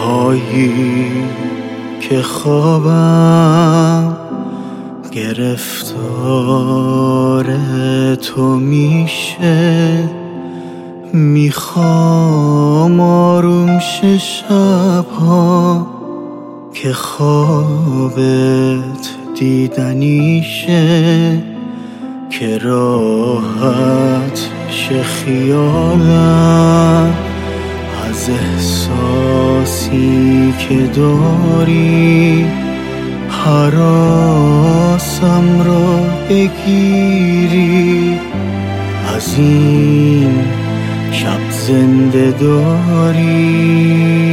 شب‌هایی که خوابم گرفتار تو میشه، میخوام آروم شه شب‌ها که خوابت دیدنیشه، که راحت شه خیالم از احساسی که داری، هراسم را بگیری از این شب زنده داری.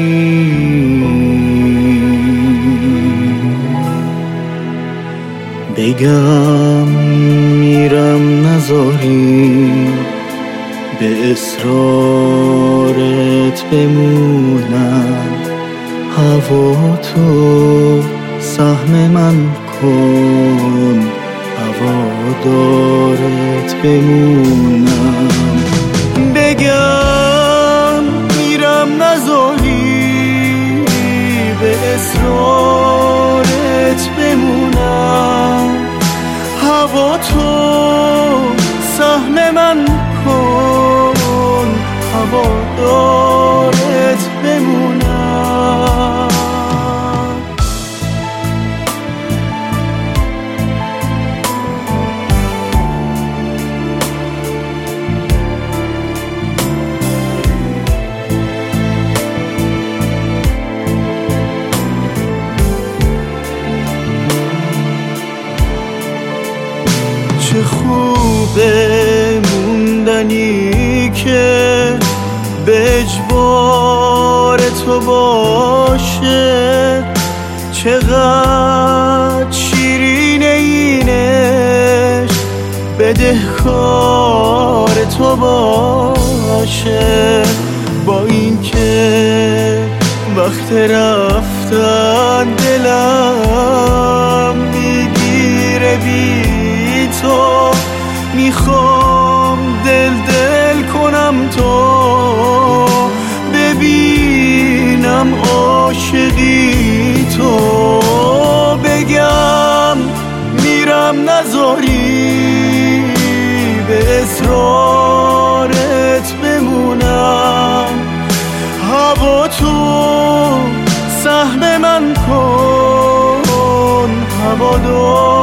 بگم میرم نذاری به اصرارت بمونم، هوا تو سهم من کن، هوادارت بمونم. بگم میرم نذاری به اصرارت بمونم، هوا تو سهم من کن، هوادارت بمونم. چه خوبه موندنی که به اجبار تو باشه، چقدر شیرینه اینش بدهکار تو باشه. با این که وقت رفتن دلم میگیره بی تو، میخوام دل کنم تو ببینم عاشقی تو. بگم میرم نذاری به اصرارت بمونم، هوا تو سهم من کن، هوادار